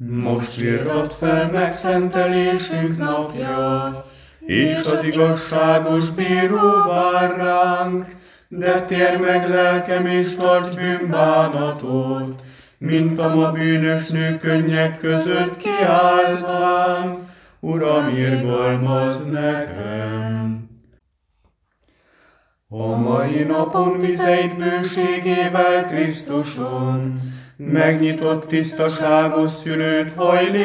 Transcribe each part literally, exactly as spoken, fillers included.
Most virrat fel megszentelésünk napja, és az igazságos bíró vár ránk, de tér meg lelkem és tarts bűnbánatot, mint a ma bűnös nők könnyek között kiáltván, Uram, irgalmazz nekem! A mai napon vizeid bőségével Krisztuson, megnyitott tisztaságos szülőt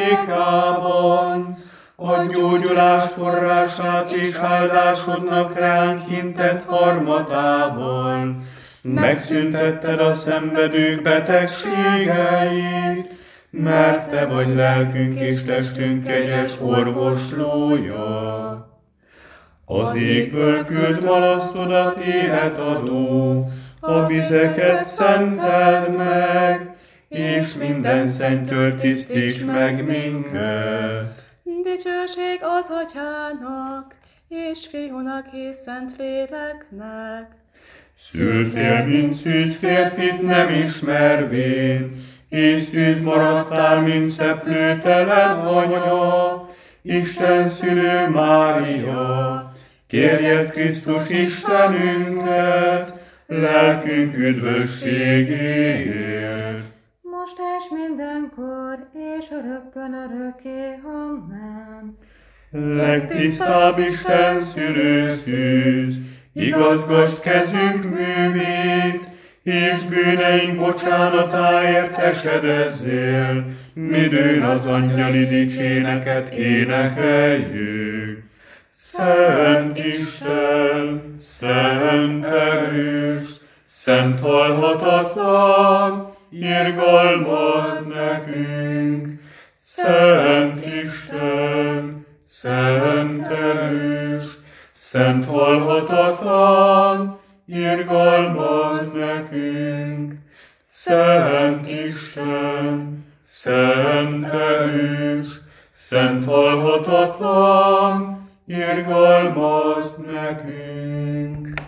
hajlékában, a gyógyulás forrását és áldásodnak ránk hintett harmatával, megszüntetted a szenvedők betegségeit, mert te vagy lelkünk és testünk kegyes orvoslója. Az égből küld malasztodat életadó, a vizeket szenteld meg, és minden szenttől tisztíts meg minket. Dicsőség az Atyának, és Fiúnak és Szentléleknek. Szültél, mint szűz férfit nem ismervén, és szűz maradtál, mint szeplőtelen anya, Isten szülő Mária, kérjed Krisztus Istenünket, lelkünk üdvösségéért. Most és mindenkor, és örökkön örökké. Amen. Legtisztább Isten szülő szűz, igazgasd kezünk művét, és bűneink bocsánatáért esedezzél, midőn az angyali dicséneket énekeljük. Szent Isten, szent erős, szent halhatatlan, irgalmazz nekünk. Szent Isten, szent erős, szent halhatatlan, irgalmazz nekünk. Szent Isten, szent erős, szent halhatatlan, irgalmazz nekünk.